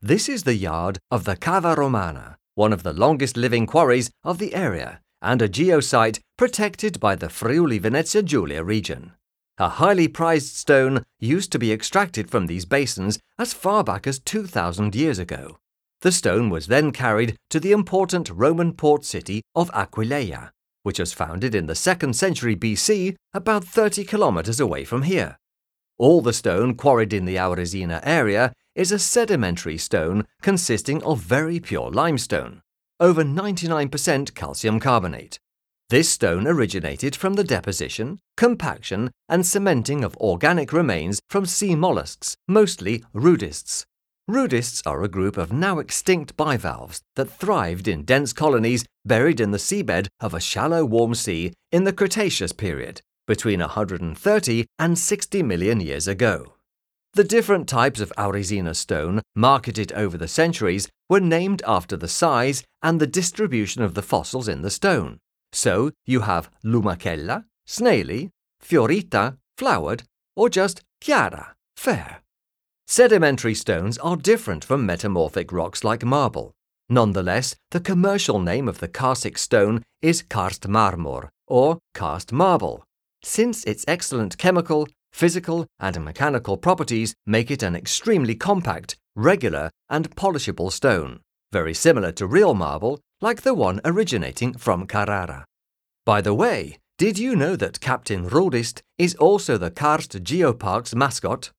This is the yard of the Cava Romana, one of the longest living quarries of the area and a geosite protected by the Friuli-Venezia Giulia region. A highly prized stone used to be extracted from these basins as far back as 2,000 years ago. The stone was then carried to the important Roman port city of Aquileia, which was founded in the 2nd century BC, about 30 kilometers away from here. All the stone quarried in the Auresina area is a sedimentary stone consisting of very pure limestone, over 99% calcium carbonate. This stone originated from the deposition, compaction, and cementing of organic remains from sea mollusks, mostly rudists. Rudists are a group of now extinct bivalves that thrived in dense colonies buried in the seabed of a shallow warm sea in the Cretaceous period, between 130 and 60 million years ago. The different types of Auresina stone marketed over the centuries were named after the size and the distribution of the fossils in the stone. So you have lumachella, snaily, fiorita, flowered, or just chiara, fair. Sedimentary stones are different from metamorphic rocks like marble. Nonetheless, the commercial name of the karstic stone is karst marmor, or karst marble, since its excellent chemical, physical, and mechanical properties make it an extremely compact, regular, and polishable stone, very similar to real marble, like the one originating from Carrara. By the way, did you know that Captain Rudist is also the Karst Geopark's mascot?